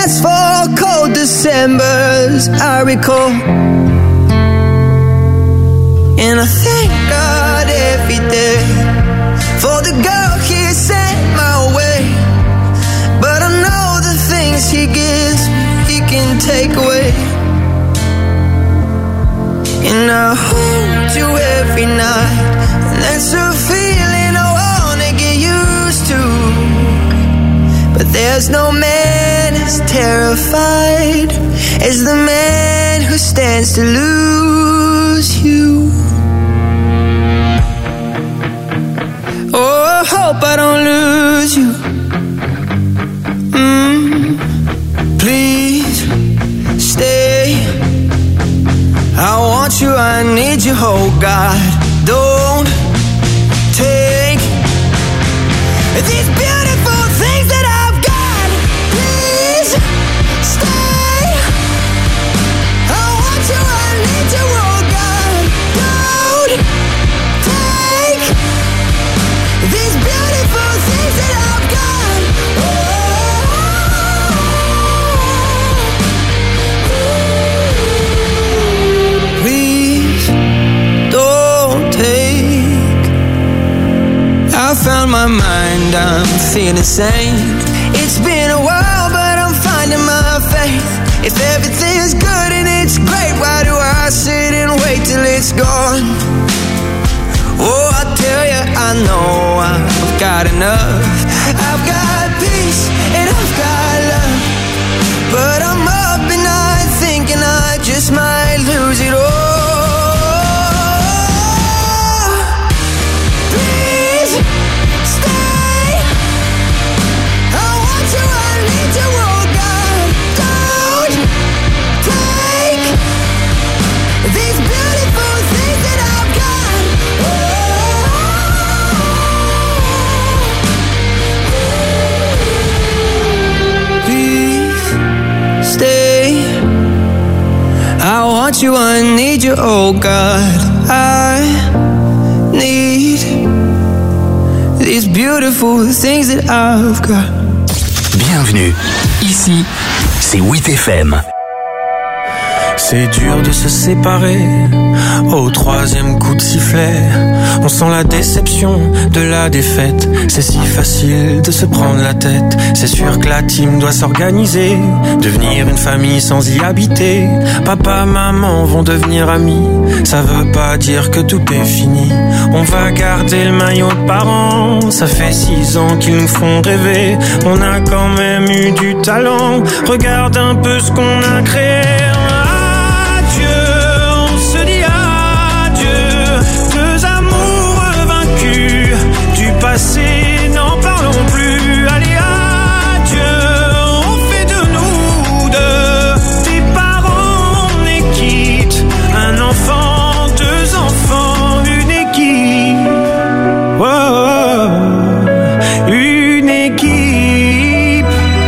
dance for cold Decembers, I recall. And I thank God every day for the girl He sent my way. But I know the things He gives He can take away. And I hold you every night, and that's a feeling I wanna get used to. But there's no man as terrified as the man who stands to lose you. Oh, I hope I don't lose you. Please stay. I want you, I need you, oh God. Don't take these beautiful things that I've got. Please stay. I want you, I need you, oh God. Don't take these beautiful things that I've got. Please don't take. I found my mind, I'm feeling sane. It's been a while, but I'm finding my faith. If everything's good and it's great, why do I sit and wait till it's gone? Oh, I tell you, I know I've got enough. I've got peace and I've got love. But I'm up at night thinking I just might lose it all. Please stay. I want you, I need you, oh God. Don't take these beautiful things that I've got. Please stay. I want you, I need you, oh God. I need these beautiful things that I've got. Bienvenue, ici, c'est 8FM. C'est dur de se séparer au troisième coup de sifflet. On sent la déception de la défaite. C'est si facile de se prendre la tête. C'est sûr que la team doit s'organiser, devenir une famille sans y habiter. Papa, maman vont devenir amis. Ça veut pas dire que tout est fini. On va garder le maillot de parents. Ça fait 6 ans qu'ils nous font rêver. On a quand même eu du talent. Regarde un peu ce qu'on a créé. Passé, n'en parlons plus. Allez, adieu, on fait de nous deux des parents, on est quitte. Un enfant, 2 enfants, une équipe. Oh, une équipe.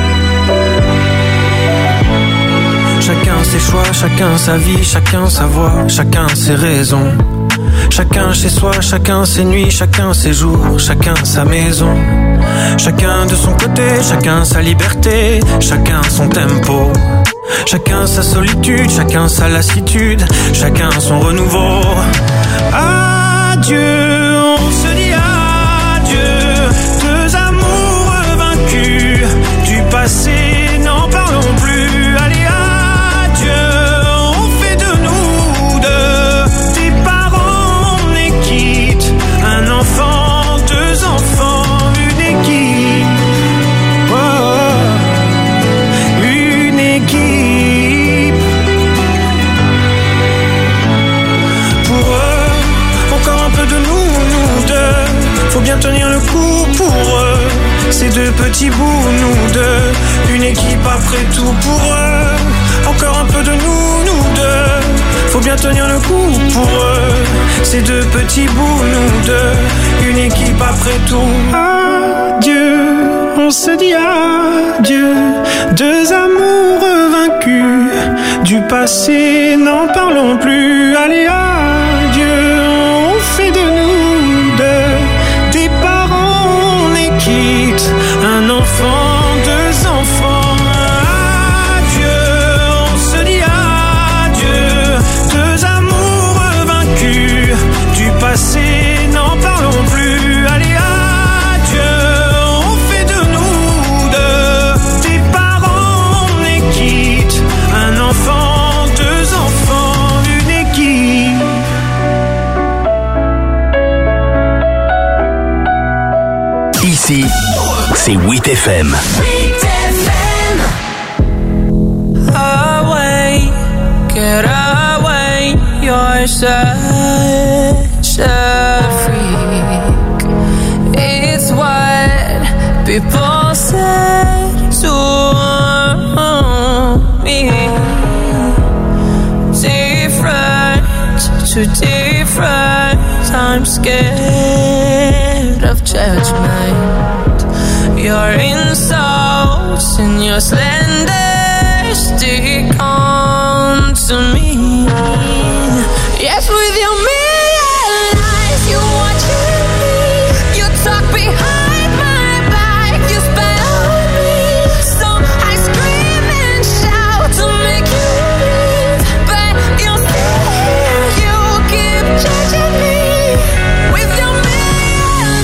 Chacun ses choix, chacun sa vie, chacun sa voix, chacun ses raisons. Chacun chez soi, chacun ses nuits, chacun ses jours, chacun sa maison. Chacun de son côté, chacun sa liberté, chacun son tempo. Chacun sa solitude, chacun sa lassitude, chacun son renouveau. Adieu, on se dit adieu. 2 amours vaincus du passé, n'en parlons plus. Allez, adieu, on fait de nous deux des parents, on est quitte. Un enfant, 2 enfants, une équipe. Oh, une équipe. Pour eux, encore un peu de nous deux. Faut bien tenir le coup pour eux. Ces 2 petits bouts, nous deux. Une équipe après tout pour eux. Encore un peu de nous deux. Faut bien tenir le coup pour eux. Ces 2 petits bouts, nous deux. Une équipe après tout. Adieu, on se dit adieu. 2 amours vaincus du passé, n'en parlons plus. Allez, adieu, on fait de nous deux des parents, on est quitte. Un enfant, 2 enfants. Ici, c'est 8FM. Away, get away, you're such a freak. It's what people said to me. Different to different, I'm scared of judgment. Your insults and your slander stick on to me. Yes, with your million eyes, you watching me. You talk behind my back, you spy on me. So I scream and shout to make you leave, but you still, you keep judging me. With your million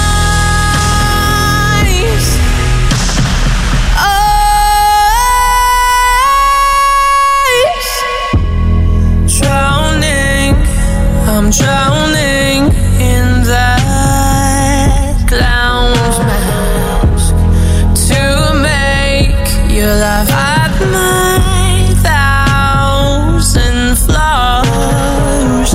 eyes, drowning, I'm drowning in that clown's mask to make you laugh at my 1,000 flaws.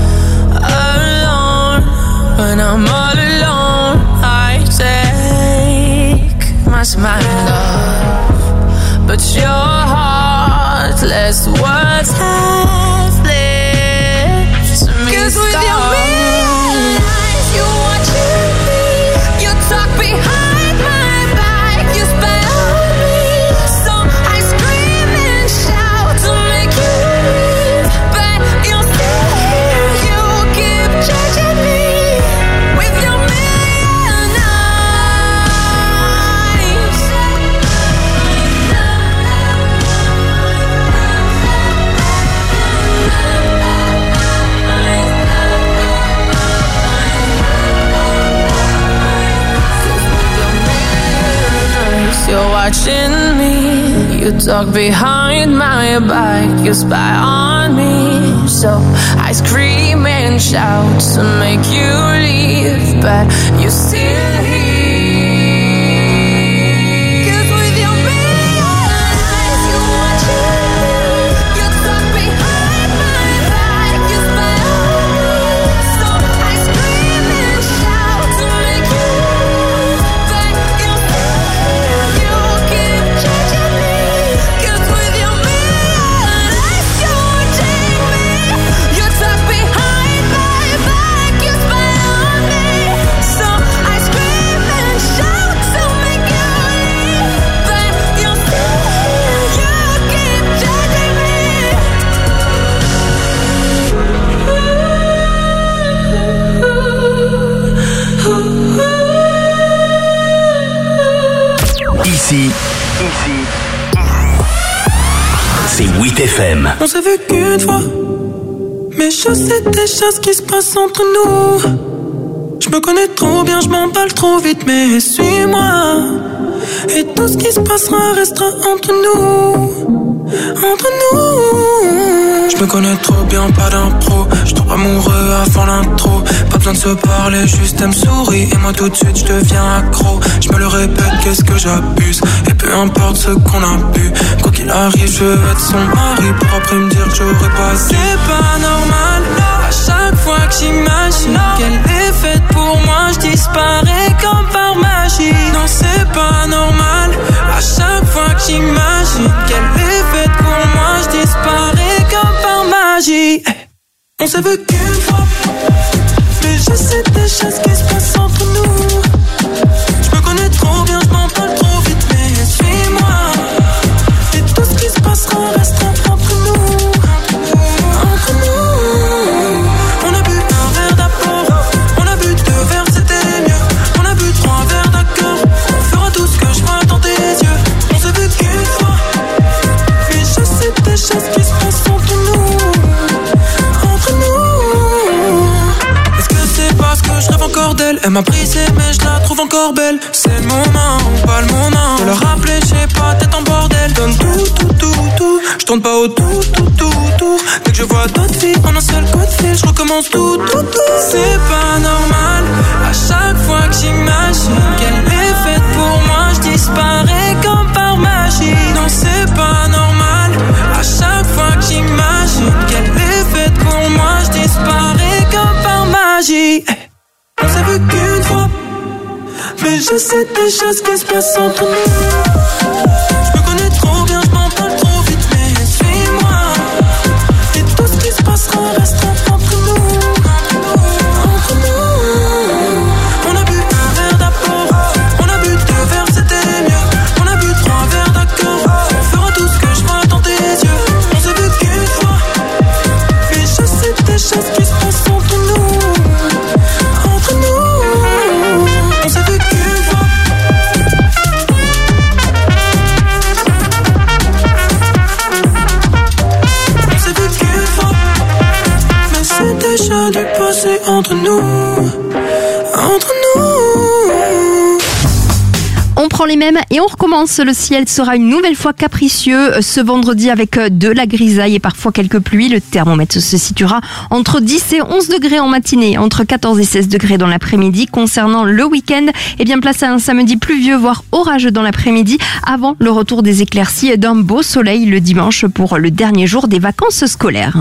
Alone, when I'm all alone, I take my smile off, but your heartless words have left me. 'Cause with your million eyes, you watching me. You talk behind my back, you spy on me. So I scream and shout to make you leave, but you still, you keep judging me. With your million eyes. You're watching me. You talk behind my back, you spy on me. So I scream and shout to make you leave, but you still here. 'Cause with your million eyes, you watching me. You talk behind my back, you spy on me. So I scream and shout to make you leave, but you still, you keep judging me. 'Cause with your million eyes, you watching me. You talk behind my back, you spy on me. So I scream and shout to make you leave, but you still, you keep judging me. Ici, c'est 8FM. On s'est vu qu'une fois, mais je sais déjà ce qui se passe entre nous. Je me connais trop bien, je m'emballe trop vite, mais suis-moi. Et tout ce qui se passera restera entre nous. Entre nous. Je me connais trop bien, pas d'impro. Je tombe amoureux avant l'intro. Pas besoin de se parler, juste elle me sourit. Et moi tout de suite je deviens accro. Je me le répète, qu'est-ce que j'abuse. Et peu importe ce qu'on a bu, quoi qu'il arrive, je veux être son mari. Pour après me dire que j'aurais pas. C'est pas normal. À chaque fois que j'imagine qu'elle est faite pour moi, je disparais comme par magie. Non, c'est pas normal. À chaque fois que j'imagine qu'elle est faite pour moi, je disparais comme par magie. On s'est vu qu'une fois, mais je sais déjà ce qui se passe entre nous. Je me connais trop bien, je m'en parle trop vite, mais suis-moi. Et tout ce qui se passera restera entre nous. Entre nous. On a bu un verre d'aport, on a bu 2 verres, c'était mieux. On a bu 3 verres d'accord, on fera tout ce que je vois dans tes yeux. On s'est vu qu'une fois, mais je sais déjà ce qui se passe entre nous. Entre nous. Est-ce que c'est parce que je rêve encore d'elle? Elle m'a brisé mais je la trouve encore belle. C'est le moment ou pas le moment de le rappeler, je sais pas, tête en bordel. Donne tout, tout, tout, tout. Je tourne pas au tout, tout, tout, retour. Dès que je vois d'autres filles en un seul coup de fil, je recommence tout. C'est pas normal, à chaque fois que j'imagine qu'elle est faite pour moi, je disparais comme par magie. Non, c'est pas normal, à chaque fois que j'imagine qu'elle est faite pour moi, je disparais comme par magie. On s'est vu qu'une fois, mais je sais des choses qui se passent entre nous. Je me connais trop bien, je m'en parle trop vite, mais suis-moi. Et tout ce qui se passera restera entre nous. Entre nous. On a bu un verre d'apéro, on a bu 2 verres, c'était mieux. On a bu 3 verres d'accord, on fera tout ce que je vois dans tes yeux. On s'est vu qu'une fois, mais je sais des choses qui se passent entre nous. Entre nous. On s'est vu qu'une fois. On s'est vu qu'une fois, mais c'est déjà du passé entre nous. Entre nous. On prend les mêmes et on recommence. Le ciel sera une nouvelle fois capricieux ce vendredi avec de la grisaille et parfois quelques pluies. Le thermomètre se situera entre 10 et 11 degrés en matinée, entre 14 et 16 degrés dans l'après-midi. Concernant le week-end, place à un samedi pluvieux, voire orageux dans l'après-midi, avant le retour des éclaircies et d'un beau soleil le dimanche pour le dernier jour des vacances scolaires.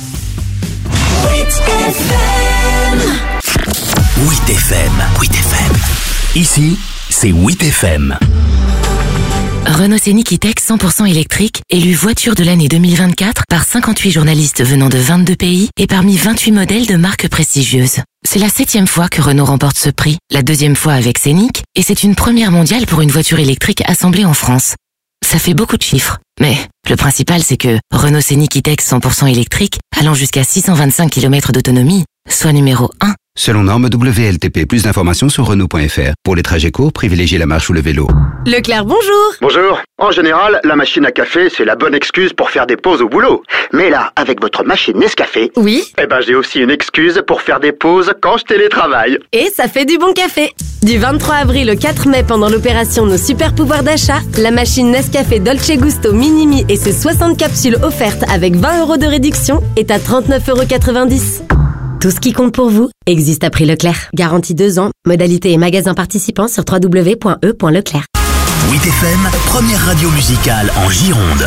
8FM. Ici, c'est 8FM. Renault Scénic E-Tech 100% électrique, élu voiture de l'année 2024 par 58 journalistes venant de 22 pays et parmi 28 modèles de marques prestigieuses. C'est la 7e fois que Renault remporte ce prix, la 2e fois avec Scénic, et c'est une première mondiale pour une voiture électrique assemblée en France. Ça fait beaucoup de chiffres, mais le principal c'est que Renault Scénic E-Tech 100% électrique, allant jusqu'à 625 km d'autonomie, soit numéro 1. Selon norme WLTP, plus d'informations sur Renault.fr. Pour les trajets courts, privilégiez la marche ou le vélo. Leclerc, bonjour. Bonjour. En général, la machine à café, c'est la bonne excuse pour faire des pauses au boulot. Mais là, avec votre machine Nescafé... Oui. j'ai aussi une excuse pour faire des pauses quand je télétravaille. Et ça fait du bon café. Du 23 avril au 4 mai, pendant l'opération Nos Super Pouvoirs d'achat, la machine Nescafé Dolce Gusto Minimi et ses 60 capsules offertes avec 20 € de réduction est à 39,90 €. Tout ce qui compte pour vous existe à prix Leclerc. Garantie 2 ans. Modalité et magasins participants sur www.e.leclerc. 8FM, première radio musicale en Gironde.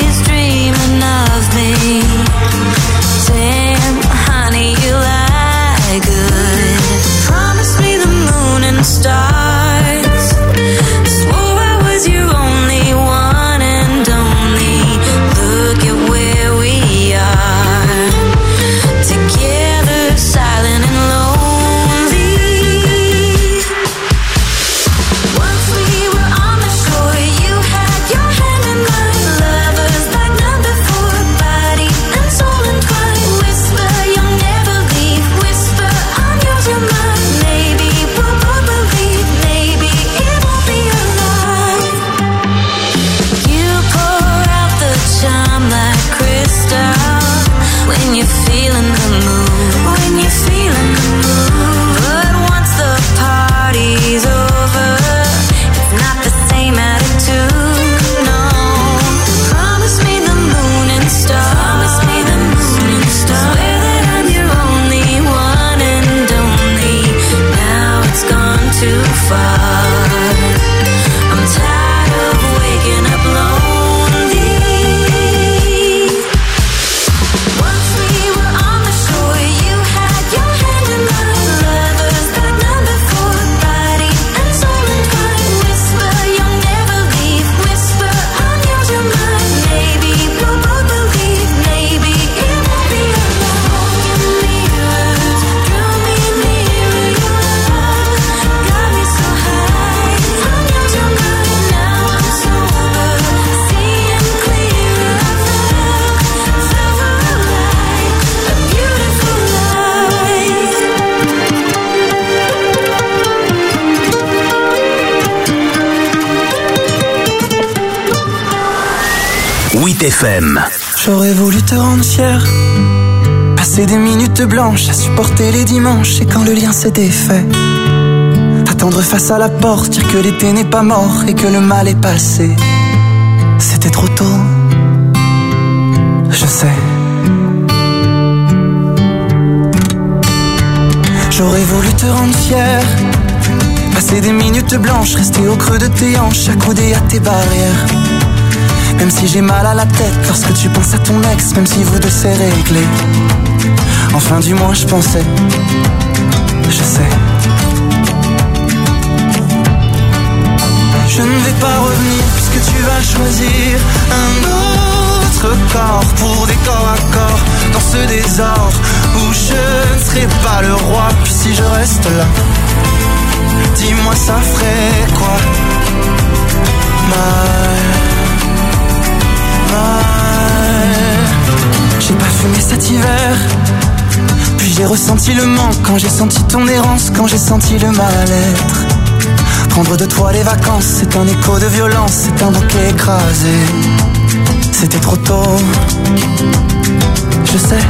Honey, you lied. 8FM. J'aurais voulu te rendre fier, passer des minutes blanches à supporter les dimanches. Et quand le lien s'est défait, attendre face à la porte, dire que l'été n'est pas mort et que le mal est passé. C'était trop tôt, je sais. J'aurais voulu te rendre fier, passer des minutes blanches, rester au creux de tes hanches, accoudé à tes barrières. Même si j'ai mal à la tête lorsque tu penses à ton ex, même si vous deux c'est réglé. Enfin du moins je pensais, je sais. Je ne vais pas revenir puisque tu vas choisir un autre corps pour des corps à corps dans ce désordre où je ne serai pas le roi. Puis si je reste là, dis-moi ça ferait quoi? J'ai pas fumé cet hiver, puis j'ai ressenti le manque quand j'ai senti ton errance, quand j'ai senti le mal-être. Prendre de toi les vacances, c'est un écho de violence, c'est un bouquet écrasé. C'était trop tôt, je sais.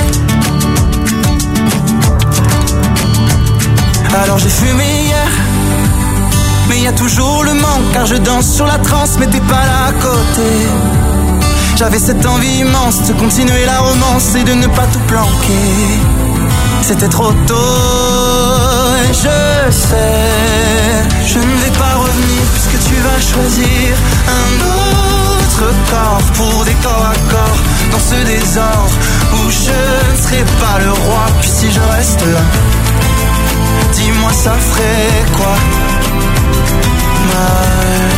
Alors j'ai fumé hier, mais y a toujours le manque, car je danse sur la transe, mais t'es pas là à côté. J'avais cette envie immense de continuer la romance et de ne pas tout planquer. C'était trop tôt, et je sais. Je ne vais pas revenir puisque tu vas choisir un autre corps pour des corps à corps dans ce désordre où je ne serai pas le roi. Puis si je reste là, dis-moi ça ferait quoi? Mal.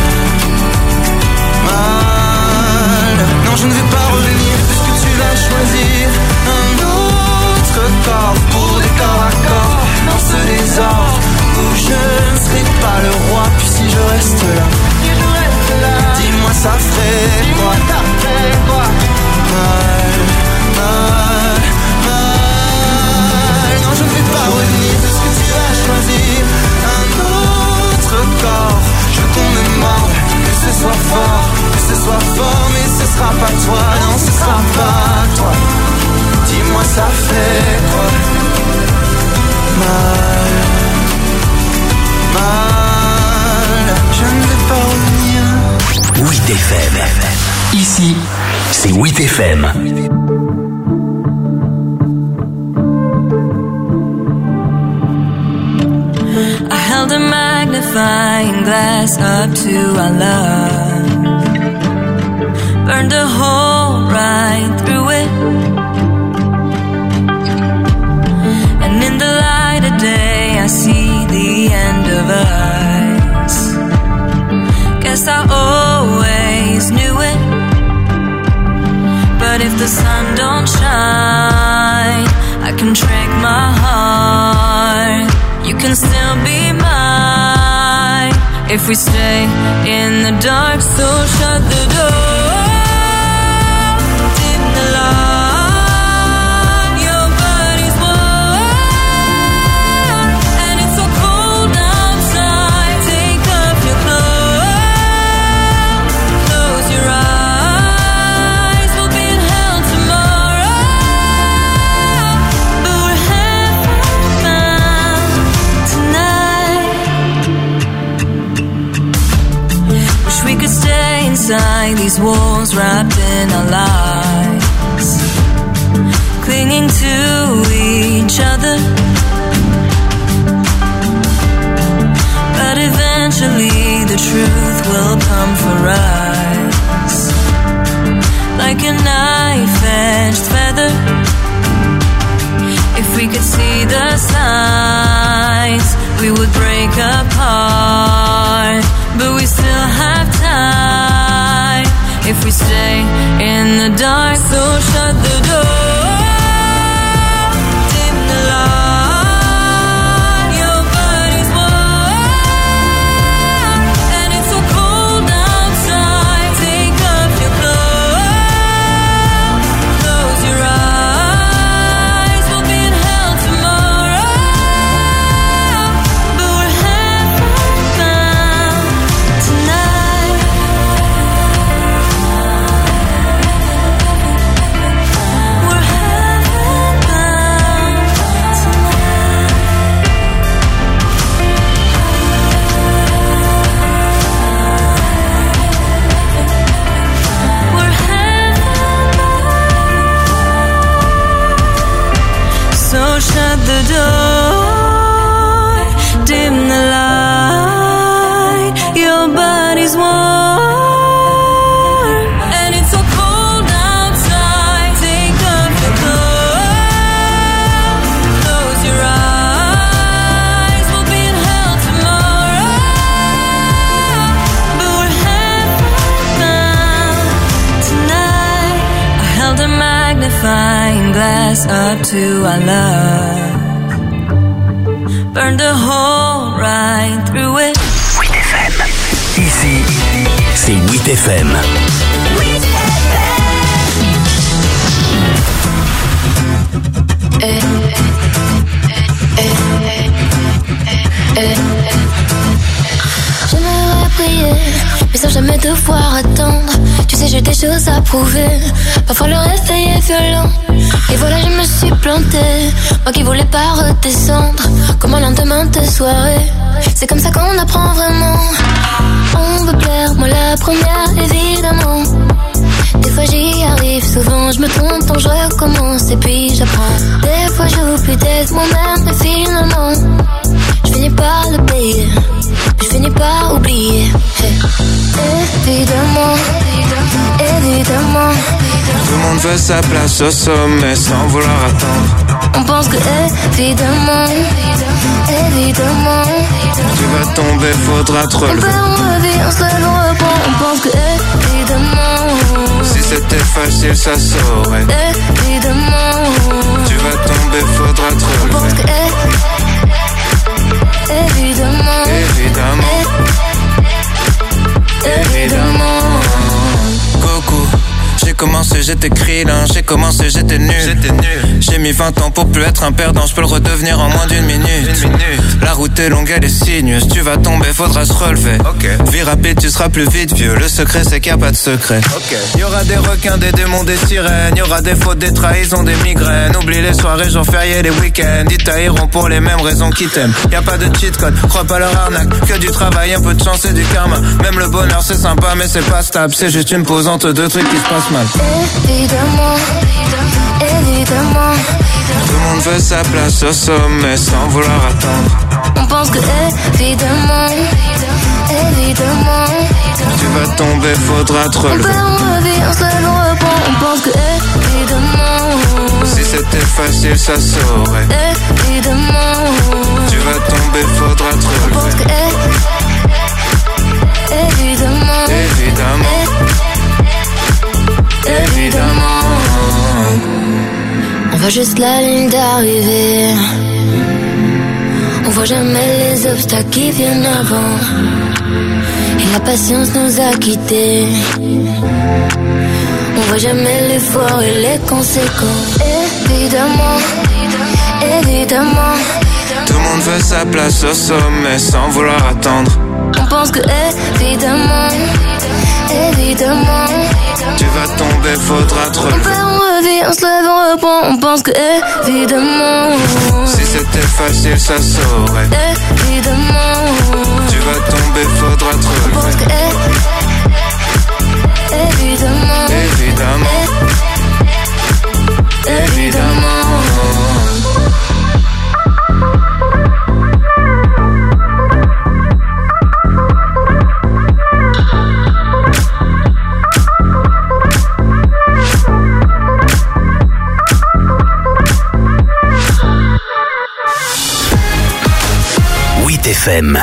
Non, je ne vais pas revenir puisque tu vas choisir un autre corps pour des corps à corps dans ce désordre où je ne serai pas le roi. Puis si je reste là, dis-moi ça ferait quoi? Mal. Non, je ne vais pas revenir puisque tu vas choisir un autre corps. Je veux qu'on me morde, que ce soit fort, mais ce sera pas toi, non, ce sera pas toi. Dis-moi ça fait quoi? Mal. Je ne vais pas revenir. 8FM. Ici, c'est 8FM. I held a magnifying glass up to our love, burned a hole right through it, and in the light of day I see the end of us. Guess I always knew it, but if the sun don't shine, I can trick my heart. You can still be mine if we stay in the dark, so shut the door. Dim the light, your body's warm, and it's so cold outside. Take off your clothes, close your eyes. We'll be in hell tomorrow, but we're heaven tonight. Wish we could stay inside these walls, wrapped in our lives, clinging to each other. But eventually the truth will come for us, like a knife-edged feather. If we could see the signs, we would break apart, but we still have time if we stay in the dark, so shut the door. Dim the light, your body's warm, and it's so cold outside. Take off your clothes, close your eyes. We'll be in hell tomorrow, but we're heaven tonight. shut the door, dim the light, your body's warm, and it's so cold outside. Take off your clothes, close your eyes, we'll be in hell tomorrow, but we're halfway bound tonight. I held a magnifying glass up to our love, burned a hole right through it. 8 FM. Ici, c'est 8 FM. J'aimerais prier, mais sans jamais devoir attendre. Tu sais, j'ai des choses à prouver. Parfois le réveil est violent, et voilà, je me suis plantée. Moi qui voulais pas redescendre, comme un lendemain de soirée. C'est comme ça qu'on apprend vraiment. On veut plaire, moi la première, évidemment. Des fois j'y arrive, souvent je me trompe, donc je recommence et puis j'apprends. Des fois j'oublie d'être moi-même, mais finalement je finis par le payer, je finis par oublier. Hey. Évidemment, évidemment, tout le monde veut sa place au sommet sans vouloir attendre. on pense que évidemment, évidemment, Tu vas tomber, faudra te on relever. perd, on revit, on se lève, on reprend. On pense que évidemment, Si c'était facile, ça saurait. évidemment, Tu vas tomber, faudra te on pense relever. que évidemment, Évidemment, évidemment. Coucou. J'ai commencé, j'étais krillin, j'ai commencé, j'étais nul. J'ai mis 20 ans pour plus être un perdant, je peux le redevenir en moins d'une minute. La route est longue, elle est sinueuse, tu vas tomber, faudra se relever. Vie rapide, tu seras plus vite vieux, le secret c'est qu'il n'y a pas de secret. Y aura des requins, des démons, des sirènes, y aura des fautes, des trahisons, des migraines. Oublie les soirées, jours fériés, les week-ends, ils tailleront pour les mêmes raisons qu'ils t'aiment. Y a pas de cheat code, crois pas leur arnaque, que du travail, un peu de chance et du karma. Même le bonheur c'est sympa mais c'est pas stable, c'est juste une pause entre deux trucs qui se passent mal. Évidemment, évidemment, Tout le monde veut sa place au sommet sans vouloir attendre. on pense que évidemment, évidemment, Tu vas tomber, faudra te on relever. perd, on revit, on se lève, on reprend. On pense que évidemment, Si c'était facile, ça saurait. évidemment, Tu vas tomber, faudra te on pense relever. que évidemment, Évidemment, évidemment. on voit juste la ligne d'arrivée. On voit jamais les obstacles qui viennent avant. Et la patience nous a quittés. On voit jamais l'effort et les conséquences. Évidemment, évidemment, Tout le monde veut sa place au sommet sans vouloir attendre. on pense que évidemment, évidemment, Tu vas tomber, faudra te on relever. perd, on revit, on se lève, on reprend. On pense que évidemment, Si c'était facile, ça saurait. évidemment, Tu vas tomber, faudra te on pense relever. que évidemment, Évidemment, évidemment. FM.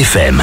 FM.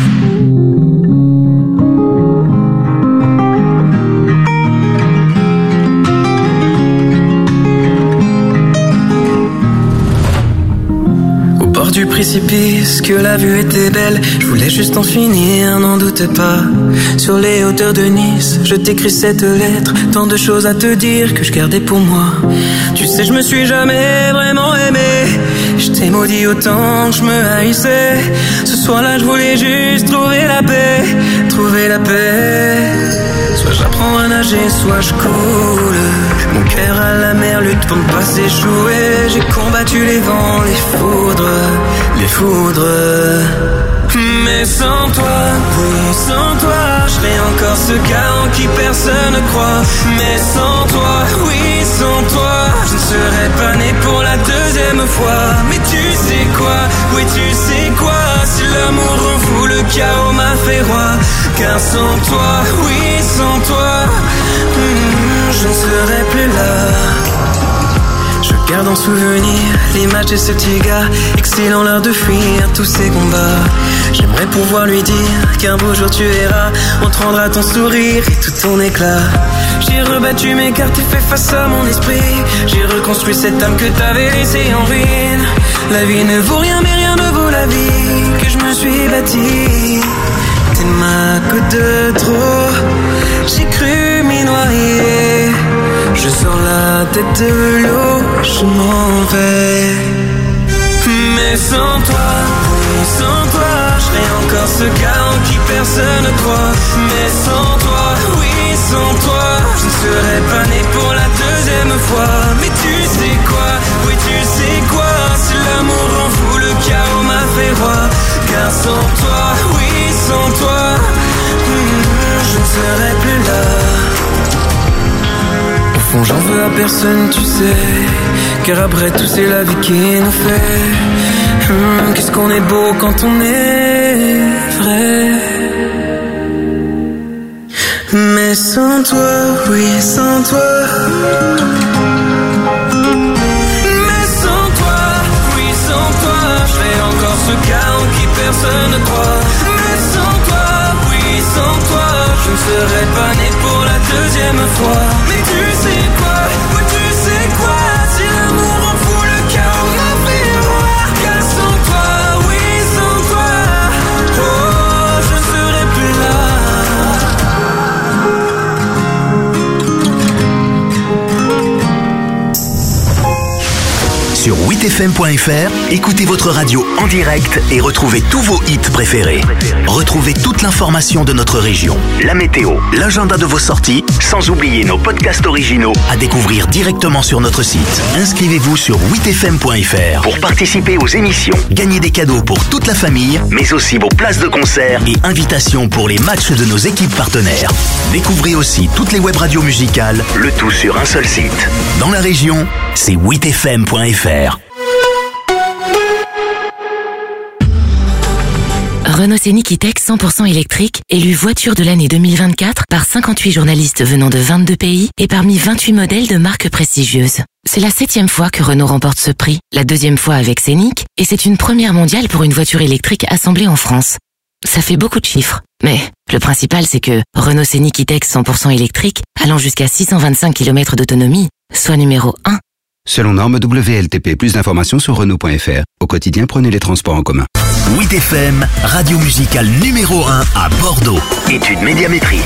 Du précipice, que la vue était belle, je voulais juste en finir, n'en doute pas. Sur les hauteurs de Nice, je t'écris cette lettre, tant de choses à te dire que je gardais pour moi. Tu sais, je me suis jamais vraiment aimé, je t'ai maudit autant que je me haïssais. Ce soir-là, je voulais juste trouver la paix, trouver la paix. Soit j'apprends à nager, soit je coule. Mon cœur à la mer lutte pour ne pas s'échouer. J'ai combattu les vents, les foudres, les foudres. Mais sans toi, oui, sans toi, je serais encore ce gars en qui personne ne croit. Mais sans toi, oui, sans toi, je ne serais pas né pour la deuxième fois. Mais tu sais quoi, oui, tu sais quoi, si l'amour rend fou, le chaos m'a fait roi. Car sans toi, oui, sans toi, je ne serais plus là. Je garde en souvenir l'image de ce petit gars, exhalant l'heure de fuir tous ces combats. J'aimerais pouvoir lui dire qu'un beau jour tu verras, on te rendra ton sourire et tout ton éclat. J'ai rebattu mes cartes et fait face à mon esprit. J'ai reconstruit cette âme que t'avais laissée en ruine. La vie ne vaut rien mais rien ne vaut la vie que je me suis bâtie. T'es ma goutte de trop, j'ai cru m'y noyer. Je sors la tête de l'eau, je m'en vais. Mais sans toi, oui, sans toi, je serais encore ce gars en qui personne ne croit. Mais sans toi, oui, sans toi, je ne serais pas né pour la deuxième fois. Mais tu sais quoi, oui, tu sais quoi, si l'amour rend fou, le chaos m'a fait roi. Car sans toi, oui, sans toi, je ne serais plus là. Au fond, j'en veux à personne, tu sais, car après tout, c'est la vie qui nous fait. Qu'est-ce qu'on est beau quand on est vrai. Mais sans toi, oui, sans toi. Mais sans toi, oui, sans toi, je serais encore ce gars en qui personne ne croit. Mais sans toi, oui, sans toi, je ne serais pas né pour la deuxième fois. Mais tu sais quoi, oui, tu sais quoi, si l'amour en fout le chaos m'a fait roi. Car sans toi, oui, sans toi, oh, je ne serais plus là. Sur 8fm.fr, écoutez votre radio en direct et retrouvez tous vos hits préférés. Retrouvez toute l'information de notre région, la météo, l'agenda de vos sorties, sans oublier nos podcasts originaux à découvrir directement sur notre site. Inscrivez-vous sur 8fm.fr pour participer aux émissions, gagner des cadeaux pour toute la famille, mais aussi vos places de concert et invitations pour les matchs de nos équipes partenaires. Découvrez aussi toutes les web radios musicales, le tout sur un seul site. Dans la région, c'est 8fm.fr. Renault Scénic E-Tech 100% électrique, élu voiture de l'année 2024 par 58 journalistes venant de 22 pays et parmi 28 modèles de marques prestigieuses. C'est la 7e fois que Renault remporte ce prix, la 2e fois avec Scénic, et c'est une première mondiale pour une voiture électrique assemblée en France. Ça fait beaucoup de chiffres, mais le principal c'est que Renault Scénic E-Tech 100% électrique, allant jusqu'à 625 km d'autonomie, soit numéro 1. Selon norme WLTP, plus d'informations sur Renault.fr. Au quotidien, prenez les transports en commun. 8FM, radio musicale numéro 1 à Bordeaux. Étude médiamétrie.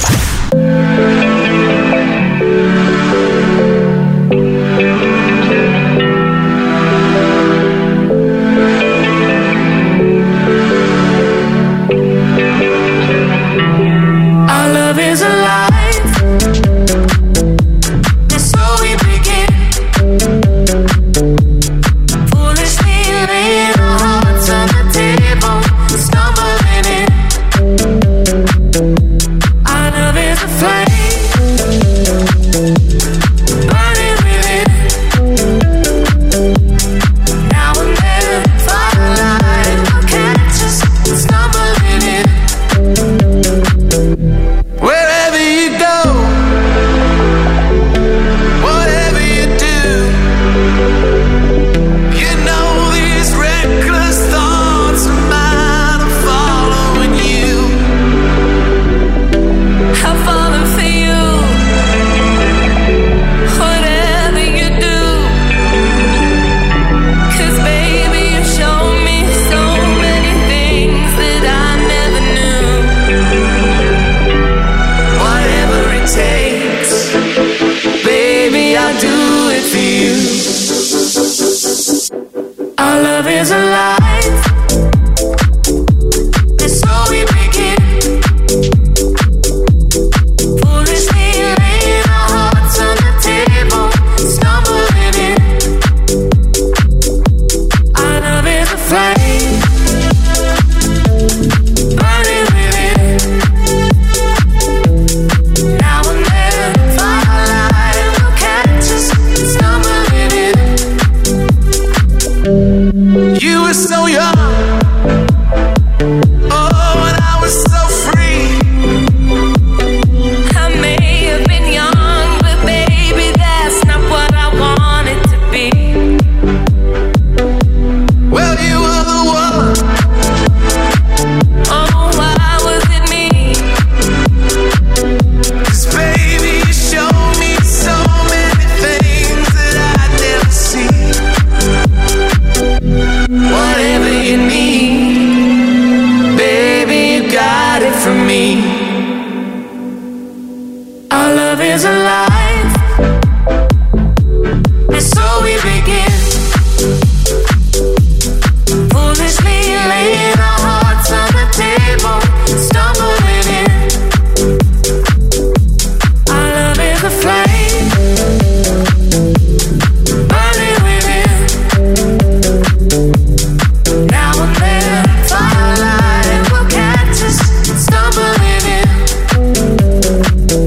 Our love is alive. Flame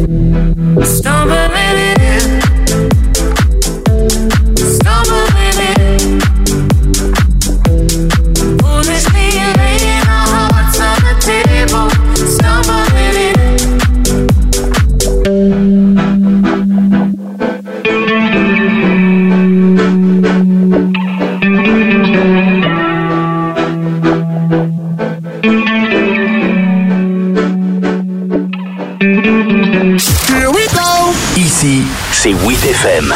stumbling in, stumbling in. Foolishly laying our hearts on the table, stumbling in. Here we go. Ici, c'est 8FM.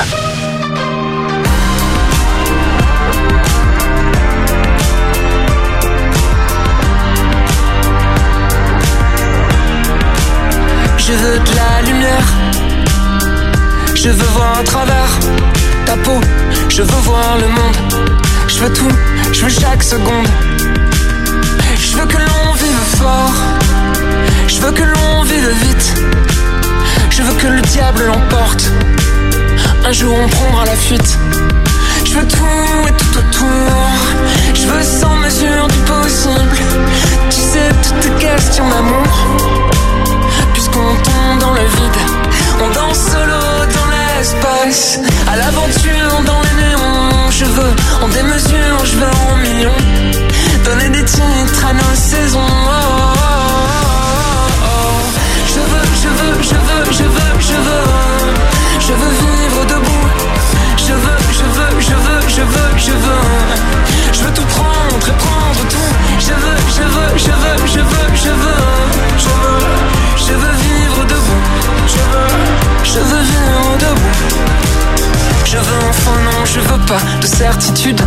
Je veux de la lumière, je veux voir à travers ta peau, je veux voir le monde, je veux tout, je veux chaque seconde. Je veux que l'on vive fort, je veux que l'on vive vite, je veux que le diable l'emporte, un jour on prendra la fuite. Je veux tout et tout autour, je veux sans mesure du possible, tu sais toutes tes questions d'amour. Puisqu'on tombe dans le vide, on danse solo dans l'espace, à l'aventure dans les néons. Je veux en démesure, je veux en millions, donner des titres à nos saisons. Oh, oh, oh, oh. Je veux, je veux, je veux, je veux, je veux, je veux vivre debout. Je veux, je veux, je veux, je veux, je veux, je veux tout prendre et prendre tout. Je veux, je veux, je veux, je veux, je veux, je veux, je veux vivre debout. Je veux vivre debout. Je veux enfin non, je veux pas de certitude.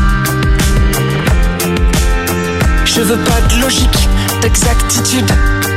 Je veux pas de logique, d'exactitude.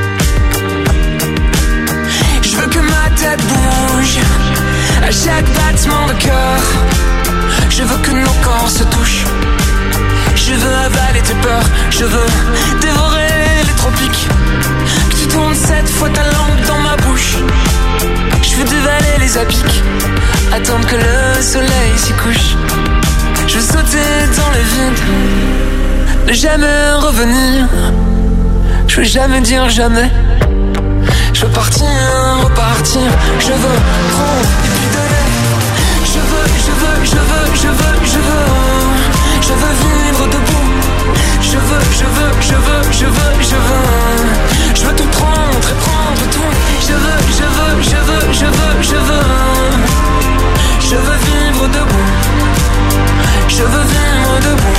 Je veux que ma tête bouge à chaque battement de cœur. Je veux que nos corps se touchent. Je veux avaler tes peurs. Je veux dévorer les tropiques. Que tu tournes 7 fois ta langue dans ma bouche. Je veux dévaler les apics, attendre que le soleil s'y couche. Je veux sauter dans le vide, ne jamais revenir. Je veux jamais dire jamais. Je veux partir, repartir. Je veux prendre et puis donner. Je veux, je veux, je veux, je veux, je veux. Je veux vivre debout. Je veux, je veux, je veux, je veux, je veux. Je veux tout prendre et prendre tout. Je veux, je veux, je veux, je veux, je veux. Je veux vivre debout. Je veux vivre debout.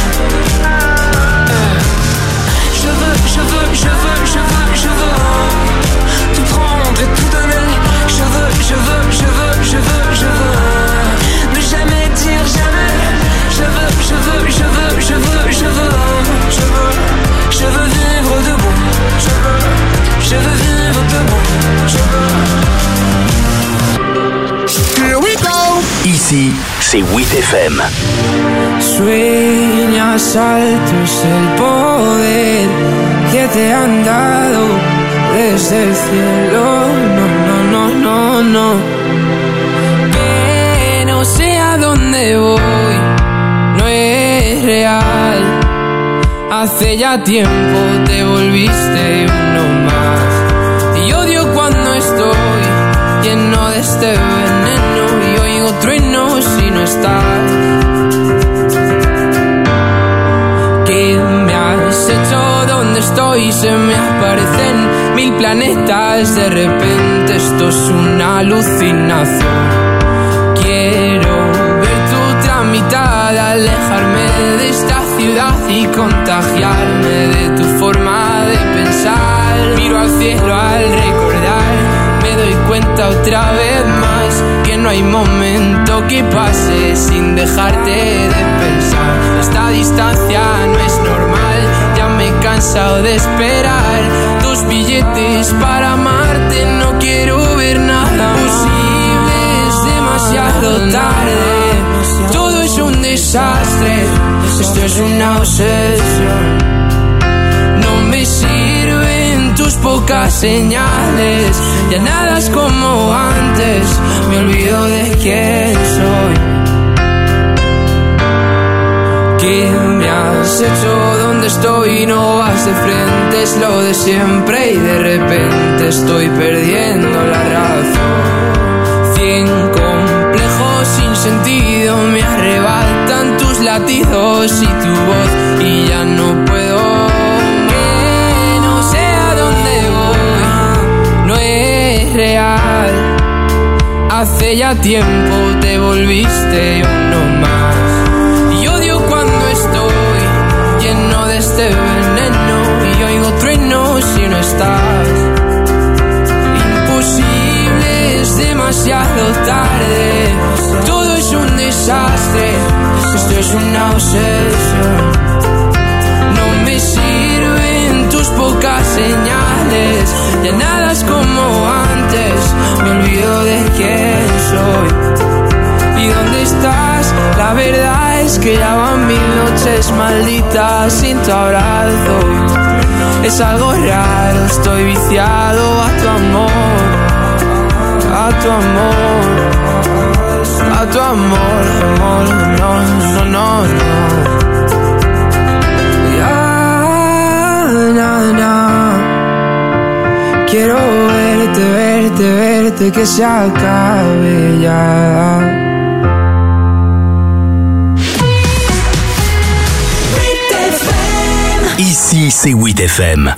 Je veux, je veux, je veux, je veux, je veux. Tout prendre et tout donner. Je veux, je veux, je veux, je veux, je veux. Ne jamais dire jamais. Je veux, je veux, je veux, je veux, je veux. Je veux vivre debout. Je veux vivre debout. Here we go. Ici, c'est 8FM. Sueñas alto es el poder que te han dado desde el cielo. No, no, no, no, no. Que no sé a dónde voy, no es real. Hace ya tiempo te volviste uno más. Y odio cuando estoy lleno de este veneno y oigo truenos si no estás. ¿Qué me has hecho? ¿Dónde estoy? Se me aparecen 1000 planetas. De repente esto es una alucinación. Quiero ver tu otra mitad, alejarme de esta ciudad y contagiarme de tu forma de pensar. Miro al cielo al recordar, me doy cuenta otra vez más que no hay momento que pase sin dejarte de pensar. Esta distancia no es normal, ya me he cansado de esperar tus billetes para amarte. No quiero ver nada posible, es demasiado tarde. Todo es un desastre, esto es una obsesión. No me sirven tus pocas señales, ya nada es como antes, me olvido de quién soy. ¿Qué me has hecho? ¿Dónde estoy? No vas de frente, es lo de siempre y de repente estoy perdiendo la razón. real. Hace ya tiempo te volviste uno más. Y odio cuando estoy lleno de este veneno y oigo truenos si no estás. Imposible, es demasiado tarde. Todo es un desastre. Esto es una obsesión. No me sirven tus pocas señales. Ya nada es como antes. Me olvido de quién soy. ¿Y dónde estás? La verdad es que ya van 1000 noches malditas sin tu abrazo. Es algo raro, estoy viciado a tu amor. A tu amor. A tu amor, amor, no, no, no, no. Quiero verte, verte, verte, que se acabe ya. Ici, c'est 8FM.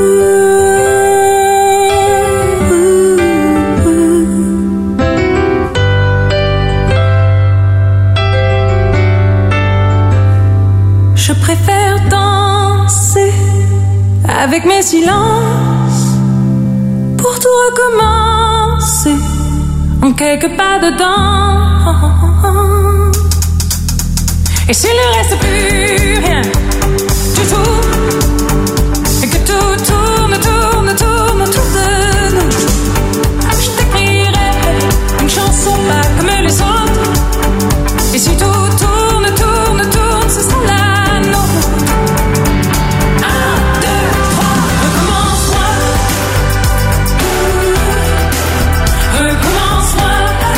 Je préfère danser avec mes silences pour tout recommencer en quelques pas dedans. Et s'il ne reste plus rien du tout, et que tout tourne, tourne, tourne autour de nous, je t'écrirai une chanson pas comme les autres. Et si tout tourne, tourne, tourne, ce sera la nôtre. 1, 2, 3, recommence-moi. Recommence-moi.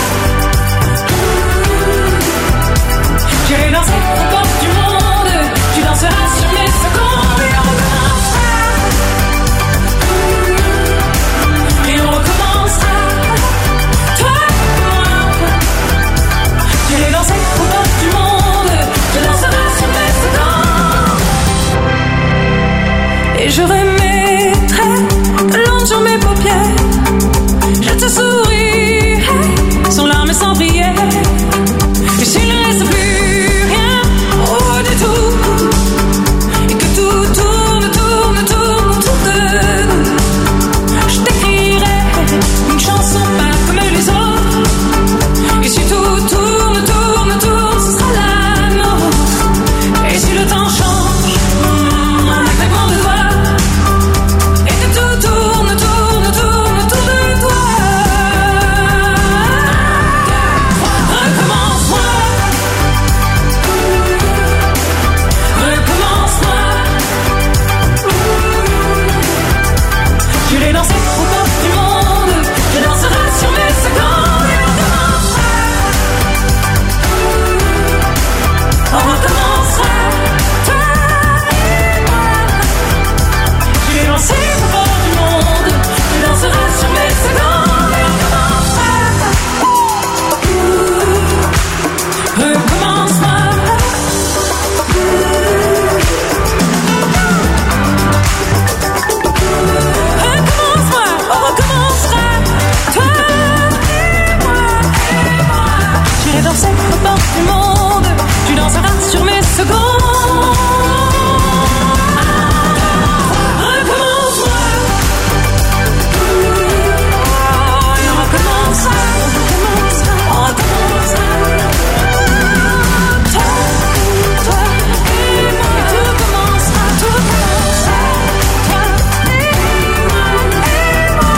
J'irai danser aux portes du monde. Tu danseras sur mes secondes. Et on recommencera. Et on recommencera. Toi et moi. J'irai danser aux portes du monde. Tu danseras sur mes secondes. Et je remettrai l'ombre sur mes paupières. Je te sourirai sans larmes et sans prière. Et s'il ne reste plus rien du tout, et que tout tourne, tourne, tourne autour de nous, je t'écrirai une chanson pas comme les autres. Et si tout tourne, tourne, tourne, ce sera la nôtre. Et si le temps change en un claquement de doigts, et que tout tourne, tourne, tourne autour de toi. Recommence-moi. Recommence-moi. J'irai danser aux portes du monde. Je danserai sur mes secondes. Et on recommencera. On recommencera. Toi et moi. J'irai danser aux portes du monde. Je danserai sur mes secondes. Et on recommencera. Recommence-moi. Recommence-moi, on recommencera. Toi et moi, et moi. J'irai danser aux portes du monde. Tu danseras sur mes secondes. Recommence-moi. Et on recommencera. On recommencera. Toi et moi. Et tout commencera, tout commencera. Toi et moi, et moi.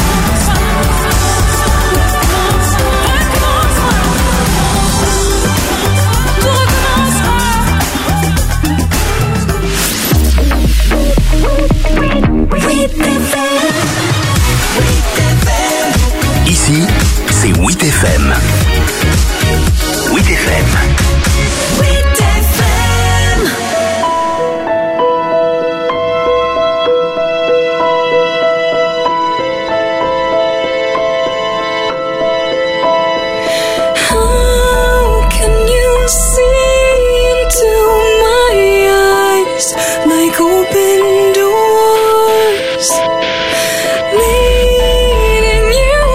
Recommence-moi. Tout recommencera. Ici, c'est 8FM. 8FM. How can you see into my eyes like open doors? Needing you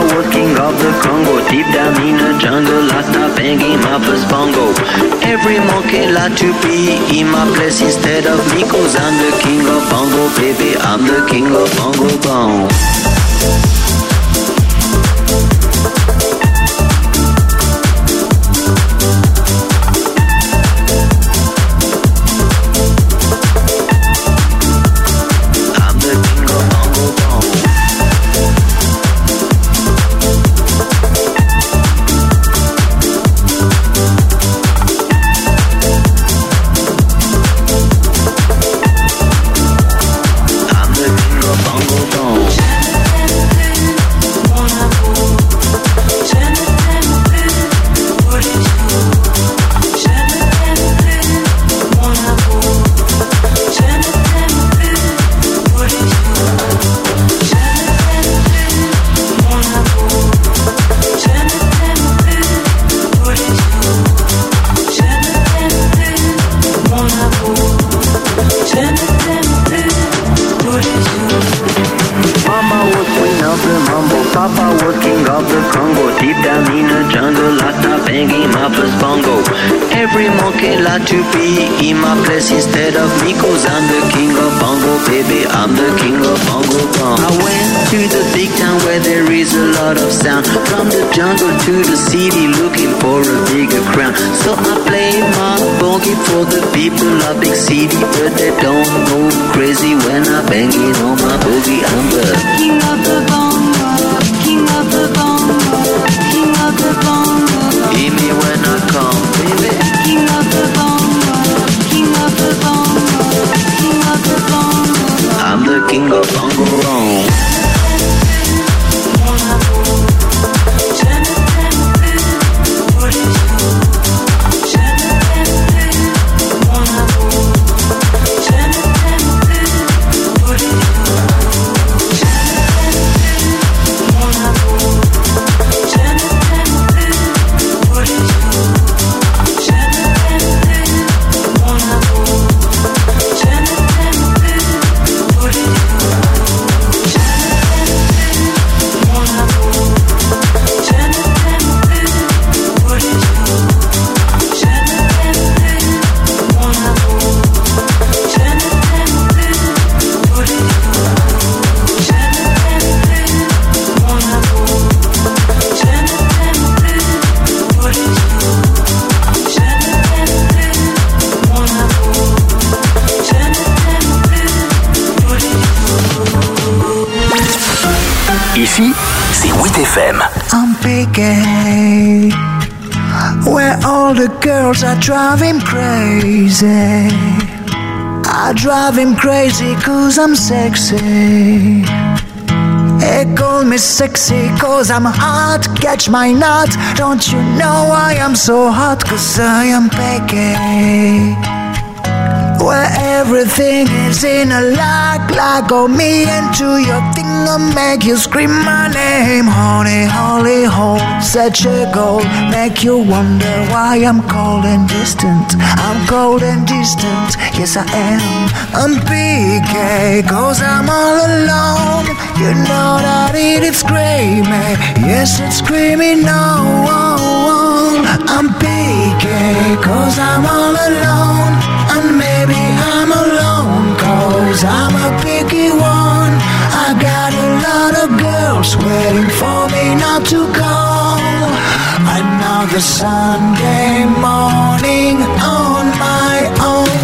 working of the Congo. Deep down in the jungle, I start banging my first bongo. Every monkey like to be in my place instead of me, 'cause I'm the king of bongo, baby. I'm the king of bongo bong. To be in my place instead of me, 'cause I'm the king of bongo, baby. I'm the king of bongo bong. I went to the big town where there is a lot of sound. From the jungle to the city, looking for a bigger crown. So I play my boogie for the people of big city, but they don't go crazy when I bang it on my boogie. I'm the king of the bongo, king of the bongo, king of the bongo. Hear me when I come, baby. King of the bongo, king of the bongo, king of the bongo. I'm the king of bongo bong. Ici, c'est 8FM. I'm picking where all the girls are driving crazy. I drive him crazy 'cause I'm sexy. They call me sexy 'cause I'm hot. Catch my nut. Don't you know I am so hot? 'Cause I am picking where everything is in a like oh me into your thing I'll make you scream my name. Honey, holy hole, such a goal. Make you wonder why I'm cold and distant. I'm cold and distant, yes I am. I'm PK, 'cause I'm all alone. You know that it is screaming, yes it's screaming no. I'm PK, 'cause I'm all alone. And maybe I'm alone 'cause I'm a picky one. I got a lot of girls waiting for me not to go. Another Sunday morning on my own.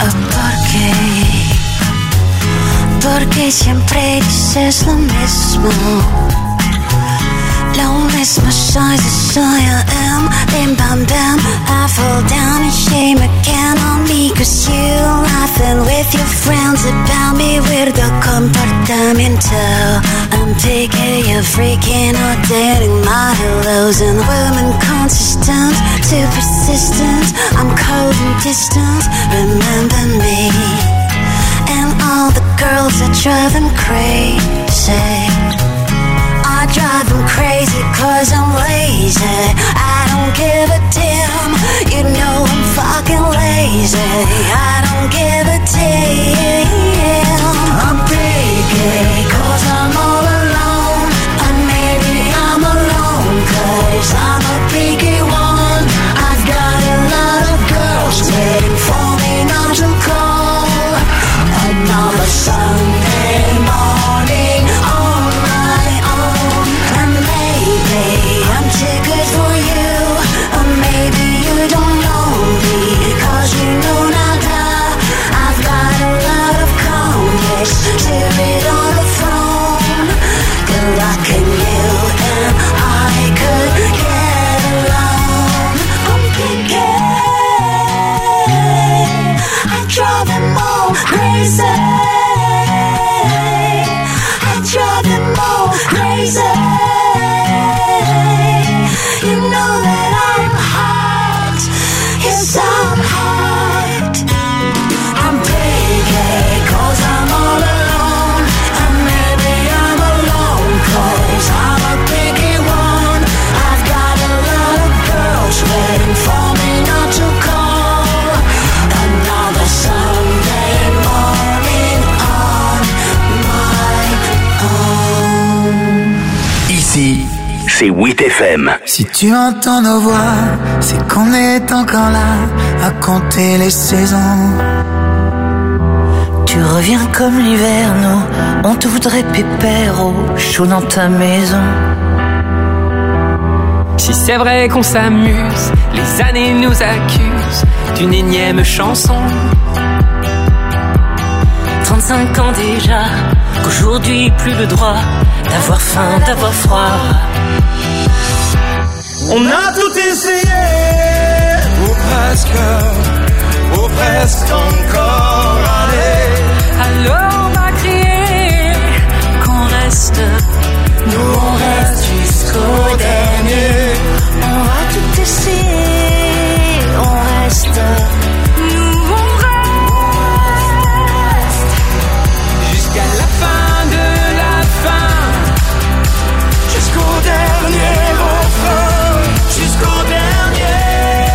Porque siempre dices lo mismo. Lo mismo soy, this I am. Bim bam bam, I fall down in shame again on me. 'Cause you laughing with your friends about me. Weirdo comportamiento. I'm taking you freaking out, dating my hellos. And women consistent, too persistent. I'm cold and distant, remember me. And all the girls are driving crazy. I drive them crazy 'cause I'm lazy. I don't give a damn. You know I'm fucking lazy. I don't give a damn. I'm picky 'cause I'm all alone. And maybe I'm c'est 8FM. Si tu entends nos voix, c'est qu'on est encore là à compter les saisons. Tu reviens comme l'hiver, nous, on te voudrait pépère au chaud dans ta maison. Si c'est vrai qu'on s'amuse, les années nous accusent d'une énième chanson. 35 ans déjà, qu'aujourd'hui plus le droit d'avoir faim, d'avoir froid. On a tout essayé, ou presque encore, allez. Alors on va crier qu'on reste, nous on reste jusqu'au dernier. On va tout essayer, on reste, nous on reste jusqu'à la fin de la fin, jusqu'au dernier refrain, jusqu'au dernier.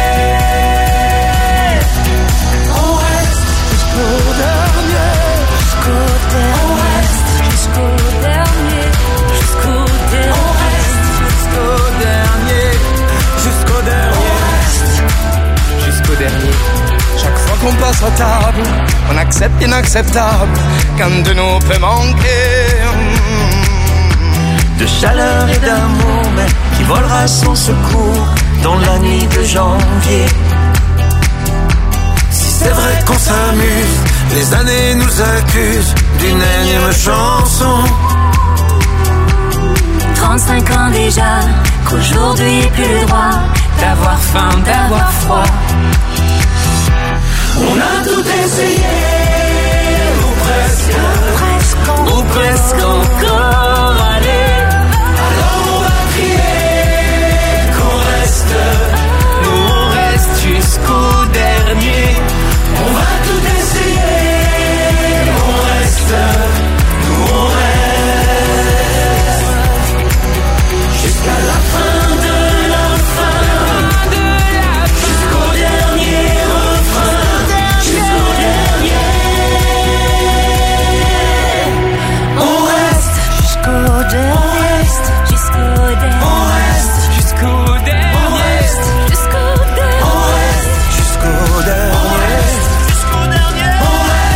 On reste jusqu'au dernier, jusqu'au dernier. On reste jusqu'au dernier, jusqu'au dernier. On reste jusqu'au dernier, jusqu'au dernier. On reste jusqu'au dernier. Chaque fois qu'on passe à table, on accepte l'inacceptable, qu'un de nous peut manquer. De chaleur et d'amour, mais qui volera sans secours dans la nuit de janvier. Si c'est vrai qu'on s'amuse, les années nous accusent d'une énième chanson. 35 ans déjà, qu'aujourd'hui plus le droit d'avoir faim, d'avoir froid. On a tout essayé, ou presque encore, allez. Alors on va crier qu'on reste, nous on reste jusqu'au dernier. On va tout essayer, on reste, nous on reste jusqu'à la fin de la fin, jusqu'au dernier refrain, jusqu'au dernier. On reste jusqu'au dernier, on reste jusqu'au dernier, on reste jusqu'au dernier, on reste jusqu'au dernier, on reste jusqu'au dernier, on reste jusqu'au dernier, on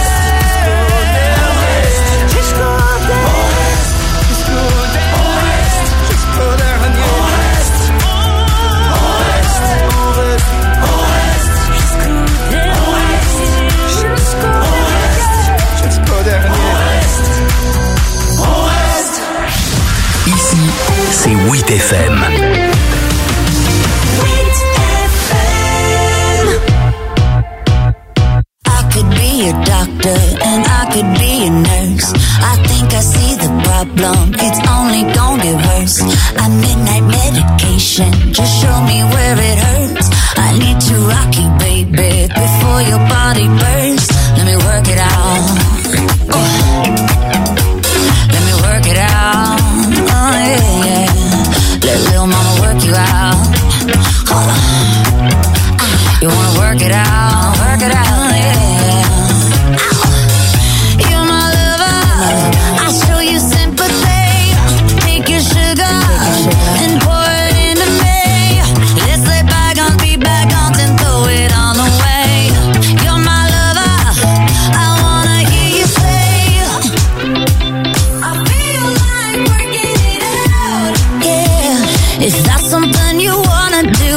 reste jusqu'au dernier, on reste jusqu'au dernier, on reste jusqu'au dernier, on reste, on reste, on reste, on reste jusqu'au dernier, on reste jusqu'au dernier, on reste, on reste. Ici, c'est 8FM. I could be a doctor and I could be a nurse. I think I see the problem, it's only gonna get worse. I midnight medication, just show me where it hurts. I need to rock you, baby, before your body bursts. Let me work it out. Let me work it out. Oh yeah, yeah. Let little mama work you out. You wanna work it out, yeah. You're my lover, I'll show you sympathy. Take your sugar and pour it into me. Let's let bygones be bygones and throw it on away. You're my lover, I wanna hear you say, I feel like working it out. Yeah, is that something you wanna do?